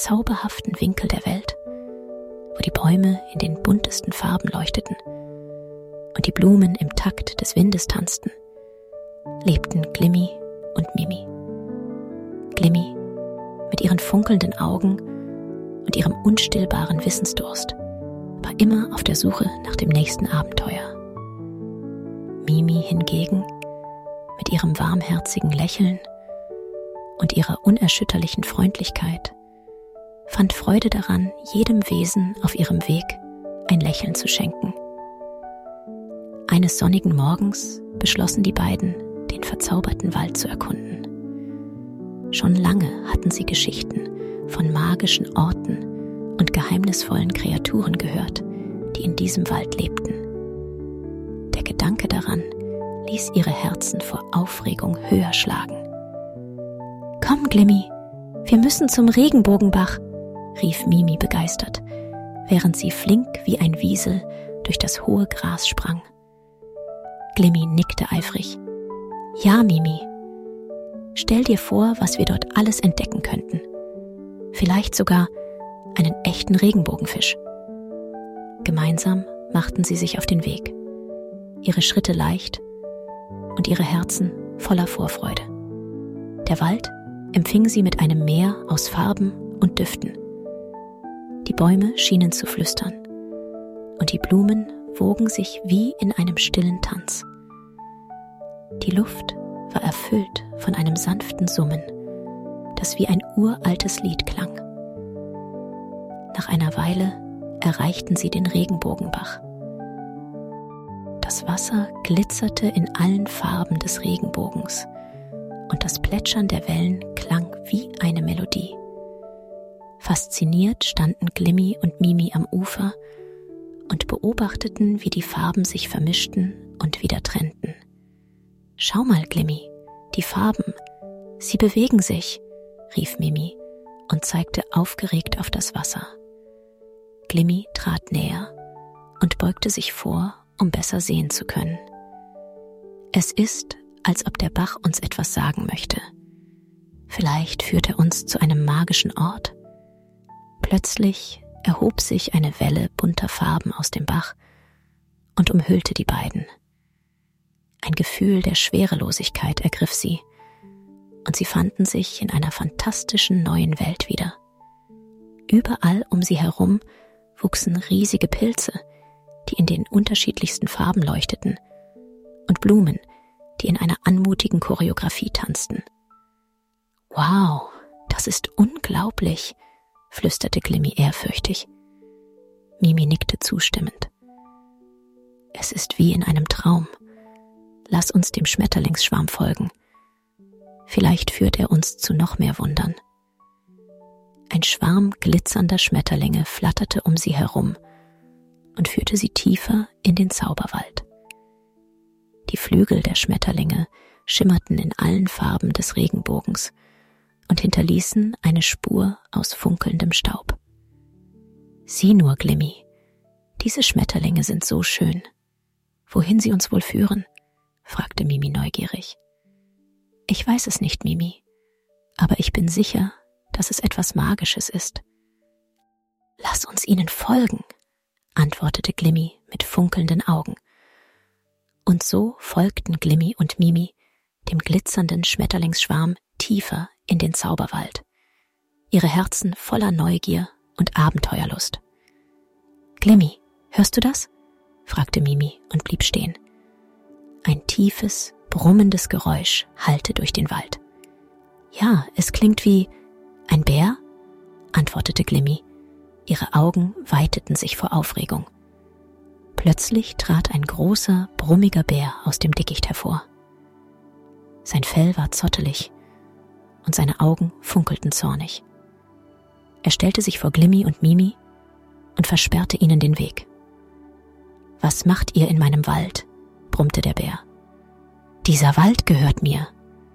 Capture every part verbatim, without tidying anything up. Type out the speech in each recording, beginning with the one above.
zauberhaften Winkel der Welt, wo die Bäume in den buntesten Farben leuchteten und die Blumen im Takt des Windes tanzten, lebten Glimmy und Mimi. Glimmy mit ihren funkelnden Augen und ihrem unstillbaren Wissensdurst war immer auf der Suche nach dem nächsten Abenteuer. Mimi hingegen mit ihrem warmherzigen Lächeln und ihrer unerschütterlichen Freundlichkeit fand Freude daran, jedem Wesen auf ihrem Weg ein Lächeln zu schenken. Eines sonnigen Morgens beschlossen die beiden, den verzauberten Wald zu erkunden. Schon lange hatten sie Geschichten von magischen Orten und geheimnisvollen Kreaturen gehört, die in diesem Wald lebten. Der Gedanke daran ließ ihre Herzen vor Aufregung höher schlagen. »Komm, Glimmy, wir müssen zum Regenbogenbach«, rief Mimi begeistert, während sie flink wie ein Wiesel durch das hohe Gras sprang. Glimmy nickte eifrig. »Ja, Mimi. Stell dir vor, was wir dort alles entdecken könnten. Vielleicht sogar einen echten Regenbogenfisch.« Gemeinsam machten sie sich auf den Weg, ihre Schritte leicht und ihre Herzen voller Vorfreude. Der Wald empfing sie mit einem Meer aus Farben und Düften. Die Bäume schienen zu flüstern und die Blumen wogen sich wie in einem stillen Tanz. Die Luft war erfüllt von einem sanften Summen, das wie ein uraltes Lied klang. Nach einer Weile erreichten sie den Regenbogenbach. Das Wasser glitzerte in allen Farben des Regenbogens und das Plätschern der Wellen klang wie eine Melodie. Fasziniert standen Glimmy und Mimi am Ufer und beobachteten, wie die Farben sich vermischten und wieder trennten. »Schau mal, Glimmy, die Farben, sie bewegen sich«, rief Mimi und zeigte aufgeregt auf das Wasser. Glimmy trat näher und beugte sich vor, um besser sehen zu können. Es ist, als ob der Bach uns etwas sagen möchte. Vielleicht führt er uns zu einem magischen Ort. Plötzlich erhob sich eine Welle bunter Farben aus dem Bach und umhüllte die beiden. Ein Gefühl der Schwerelosigkeit ergriff sie, und sie fanden sich in einer fantastischen neuen Welt wieder. Überall um sie herum wuchsen riesige Pilze, die in den unterschiedlichsten Farben leuchteten, und Blumen, die in einer anmutigen Choreografie tanzten. »Wow, das ist unglaublich«, flüsterte Glimmy ehrfürchtig. Mimi nickte zustimmend. »Es ist wie in einem Traum. Lass uns dem Schmetterlingsschwarm folgen. Vielleicht führt er uns zu noch mehr Wundern.« Ein Schwarm glitzernder Schmetterlinge flatterte um sie herum und führte sie tiefer in den Zauberwald. Die Flügel der Schmetterlinge schimmerten in allen Farben des Regenbogens und hinterließen eine Spur aus funkelndem Staub. »Sieh nur, Glimmy, diese Schmetterlinge sind so schön. Wohin sie uns wohl führen?« fragte Mimi neugierig. »Ich weiß es nicht, Mimi, aber ich bin sicher, dass es etwas Magisches ist.« »Lass uns ihnen folgen«, antwortete Glimmy mit funkelnden Augen. Und so folgten Glimmy und Mimi dem glitzernden Schmetterlingsschwarm tiefer in den Zauberwald, ihre Herzen voller Neugier und Abenteuerlust. »Glimmy, hörst du das?« fragte Mimi und blieb stehen. Ein tiefes, brummendes Geräusch hallte durch den Wald. »Ja, es klingt wie ein Bär«, antwortete Glimmy. Ihre Augen weiteten sich vor Aufregung. Plötzlich trat ein großer, brummiger Bär aus dem Dickicht hervor. Sein Fell war zottelig und seine Augen funkelten zornig. Er stellte sich vor Glimmy und Mimi und versperrte ihnen den Weg. »Was macht ihr in meinem Wald?«, brummte der Bär. »Dieser Wald gehört mir.«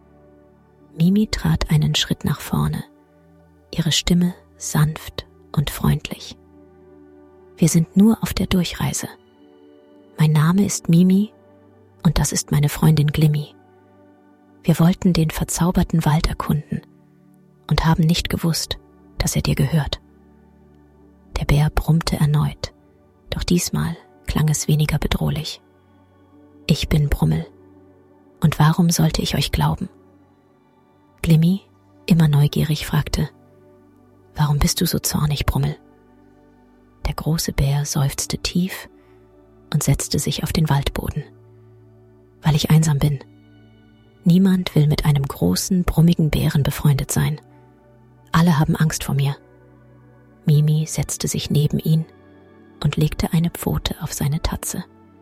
Mimi trat einen Schritt nach vorne, ihre Stimme sanft und freundlich. »Wir sind nur auf der Durchreise. Mein Name ist Mimi und das ist meine Freundin Glimmy. Wir wollten den verzauberten Wald erkunden und haben nicht gewusst, dass er dir gehört. Der Bär brummte erneut, doch diesmal klang es weniger bedrohlich. Ich bin Brummel. Und warum sollte ich euch glauben? Glimmy, immer neugierig, fragte, warum bist du so zornig, Brummel? Der große Bär seufzte tief und setzte sich auf den Waldboden. Weil ich einsam bin. Niemand will mit einem großen, brummigen Bären befreundet sein. Alle haben Angst vor mir. Mimi setzte sich neben ihn und legte eine Pfote auf seine Tatze.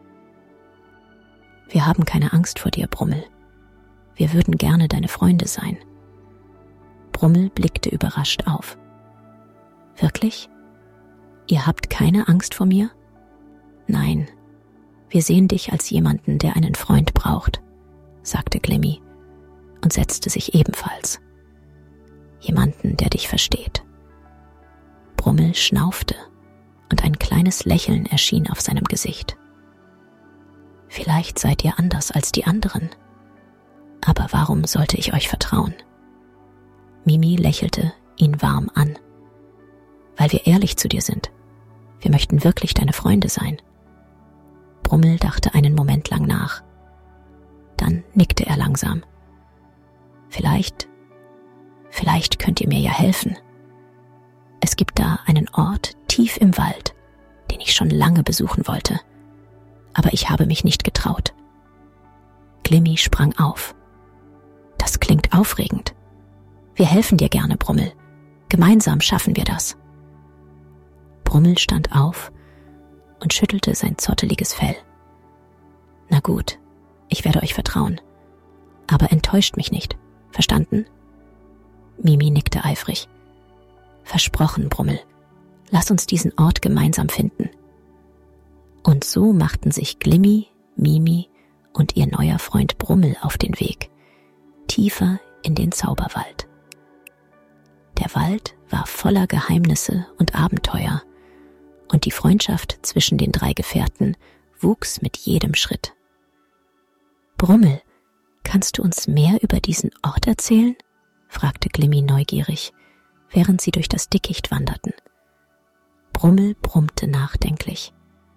Wir haben keine Angst vor dir, Brummel. Wir würden gerne deine Freunde sein. Brummel blickte überrascht auf. Wirklich? Ihr habt keine Angst vor mir? Nein, wir sehen dich als jemanden, der einen Freund braucht, sagte Glimmy und setzte sich ebenfalls. Jemanden, der dich versteht. Brummel schnaufte und ein kleines Lächeln erschien auf seinem Gesicht. Vielleicht seid ihr anders als die anderen. Aber warum sollte ich euch vertrauen? Mimi lächelte ihn warm an. Weil wir ehrlich zu dir sind. Wir möchten wirklich deine Freunde sein. Brummel dachte einen Moment lang nach. Dann nickte er langsam. Vielleicht, vielleicht könnt ihr mir ja helfen. Es gibt da einen Ort tief im Wald, den ich schon lange besuchen wollte. Aber ich habe mich nicht getraut. Glimmy sprang auf. Das klingt aufregend. Wir helfen dir gerne, Brummel. Gemeinsam schaffen wir das. Brummel stand auf und schüttelte sein zotteliges Fell. Na gut, ich werde euch vertrauen. Aber enttäuscht mich nicht. Verstanden? Mimi nickte eifrig. Versprochen, Brummel. Lass uns diesen Ort gemeinsam finden. Und so machten sich Glimmy, Mimi und ihr neuer Freund Brummel auf den Weg, tiefer in den Zauberwald. Der Wald war voller Geheimnisse und Abenteuer, und die Freundschaft zwischen den drei Gefährten wuchs mit jedem Schritt. Brummel, kannst du uns mehr über diesen Ort erzählen? Fragte Glimmy neugierig, während sie durch das Dickicht wanderten. Brummel brummte nachdenklich.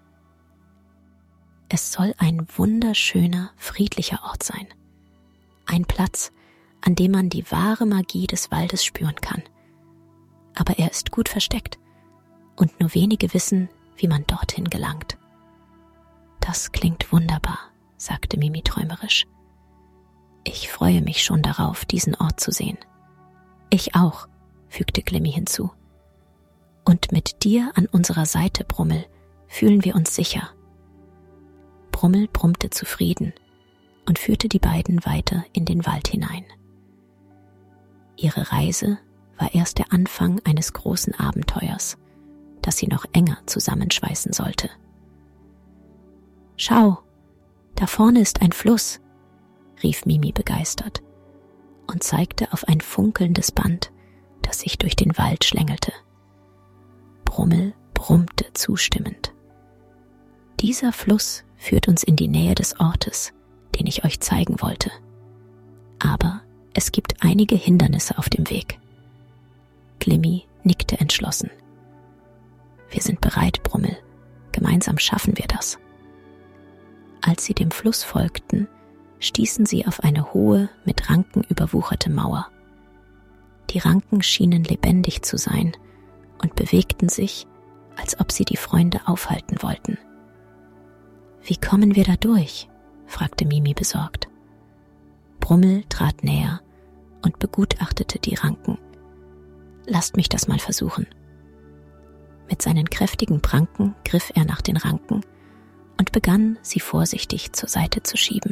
Es soll ein wunderschöner, friedlicher Ort sein. Ein Platz, an dem man die wahre Magie des Waldes spüren kann. Aber er ist gut versteckt und nur wenige wissen, wie man dorthin gelangt. Das klingt wunderbar, sagte Mimi träumerisch. Ich freue mich schon darauf, diesen Ort zu sehen. Ich auch, fügte Glimmy hinzu. Und mit dir an unserer Seite, Brummel, fühlen wir uns sicher. Brummel brummte zufrieden und führte die beiden weiter in den Wald hinein. Ihre Reise war erst der Anfang eines großen Abenteuers, das sie noch enger zusammenschweißen sollte. Schau, da vorne ist ein Fluss, rief Mimi begeistert und zeigte auf ein funkelndes Band, das sich durch den Wald schlängelte. Brummel brummte zustimmend. Dieser Fluss führt uns in die Nähe des Ortes, den ich euch zeigen wollte. Aber es gibt einige Hindernisse auf dem Weg. Glimmy nickte entschlossen. Wir sind bereit, Brummel. Gemeinsam schaffen wir das. Als sie dem Fluss folgten, stießen sie auf eine hohe, mit Ranken überwucherte Mauer. Die Ranken schienen lebendig zu sein und bewegten sich, als ob sie die Freunde aufhalten wollten. »Wie kommen wir da durch?« fragte Mimi besorgt. Brummel trat näher und begutachtete die Ranken. »Lasst mich das mal versuchen.« Mit seinen kräftigen Pranken griff er nach den Ranken und begann, sie vorsichtig zur Seite zu schieben.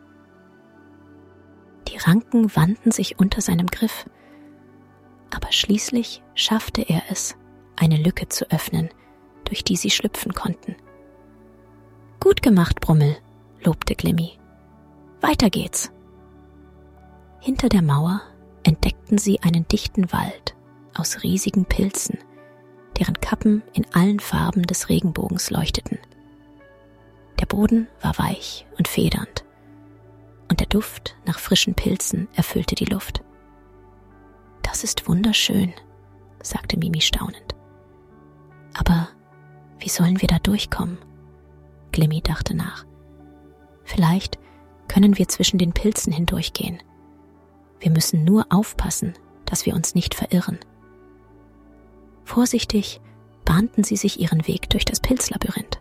Die Ranken wandten sich unter seinem Griff, aber schließlich schaffte er es, eine Lücke zu öffnen, durch die sie schlüpfen konnten. »Gut gemacht, Brummel«, lobte Glimmy. »Weiter geht's.« Hinter der Mauer entdeckten sie einen dichten Wald aus riesigen Pilzen, deren Kappen in allen Farben des Regenbogens leuchteten. Der Boden war weich und federnd, und der Duft nach frischen Pilzen erfüllte die Luft. »Das ist wunderschön«, sagte Mimi staunend. Aber wie sollen wir da durchkommen? Glimmi dachte nach. Vielleicht können wir zwischen den Pilzen hindurchgehen. Wir müssen nur aufpassen, dass wir uns nicht verirren. Vorsichtig bahnten sie sich ihren Weg durch das Pilzlabyrinth.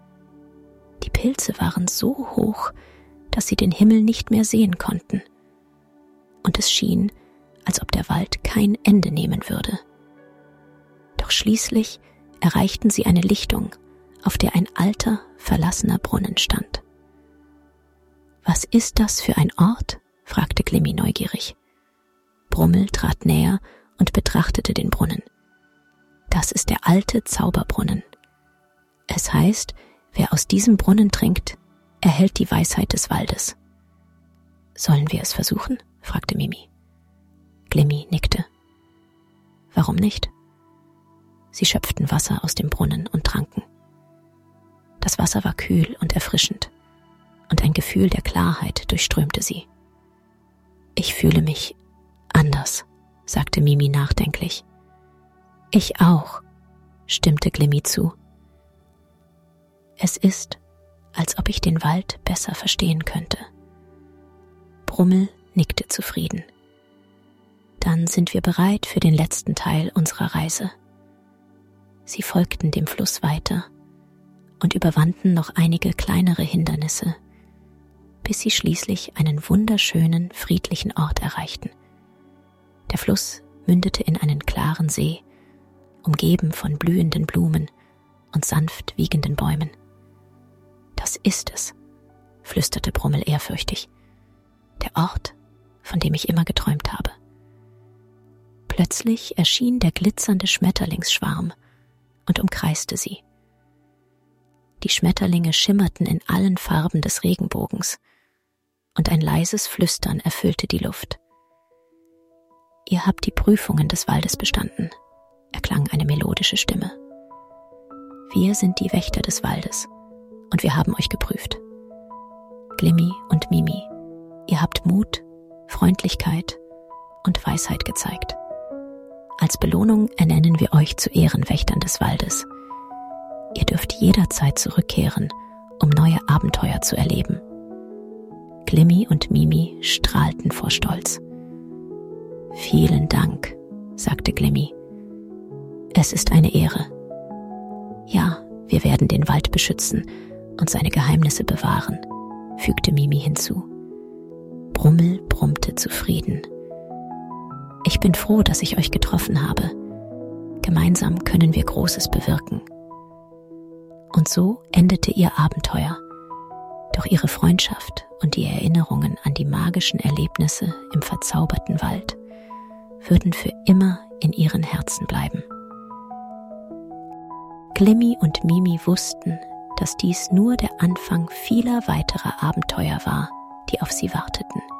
Die Pilze waren so hoch, dass sie den Himmel nicht mehr sehen konnten. Und es schien, als ob der Wald kein Ende nehmen würde. Doch schließlich erreichten sie eine Lichtung, auf der ein alter, verlassener Brunnen stand. »Was ist das für ein Ort?« fragte Glimmi neugierig. Brummel trat näher und betrachtete den Brunnen. »Das ist der alte Zauberbrunnen. Es heißt, wer aus diesem Brunnen trinkt, erhält die Weisheit des Waldes.« »Sollen wir es versuchen?« fragte Mimi. Glimmi nickte. »Warum nicht?« Sie schöpften Wasser aus dem Brunnen und tranken. Das Wasser war kühl und erfrischend, und ein Gefühl der Klarheit durchströmte sie. »Ich fühle mich anders«, sagte Mimi nachdenklich. »Ich auch«, stimmte Glimmi zu. »Es ist, als ob ich den Wald besser verstehen könnte.« Brummel nickte zufrieden. »Dann sind wir bereit für den letzten Teil unserer Reise.« Sie folgten dem Fluss weiter und überwanden noch einige kleinere Hindernisse, bis sie schließlich einen wunderschönen, friedlichen Ort erreichten. Der Fluss mündete in einen klaren See, umgeben von blühenden Blumen und sanft wiegenden Bäumen. »Das ist es«, flüsterte Brummel ehrfürchtig. »Der Ort, von dem ich immer geträumt habe.« Plötzlich erschien der glitzernde Schmetterlingsschwarm und umkreiste sie. Die Schmetterlinge schimmerten in allen Farben des Regenbogens, und ein leises Flüstern erfüllte die Luft. »Ihr habt die Prüfungen des Waldes bestanden«, erklang eine melodische Stimme. »Wir sind die Wächter des Waldes, und wir haben euch geprüft. Glimmi und Mimi, ihr habt Mut, Freundlichkeit und Weisheit gezeigt. Als Belohnung ernennen wir euch zu Ehrenwächtern des Waldes. Ihr dürft jederzeit zurückkehren, um neue Abenteuer zu erleben.« Glimmi und Mimi strahlten vor Stolz. »Vielen Dank«, sagte Glimmi. »Es ist eine Ehre. Ja, wir werden den Wald beschützen und seine Geheimnisse bewahren«, fügte Mimi hinzu. Brummel brummte zufrieden. »Ich bin froh, dass ich euch getroffen habe. Gemeinsam können wir Großes bewirken.« Und so endete ihr Abenteuer. Doch ihre Freundschaft und die Erinnerungen an die magischen Erlebnisse im verzauberten Wald würden für immer in ihren Herzen bleiben. Glimmi und Mimi wussten, dass dies nur der Anfang vieler weiterer Abenteuer war, die auf sie warteten.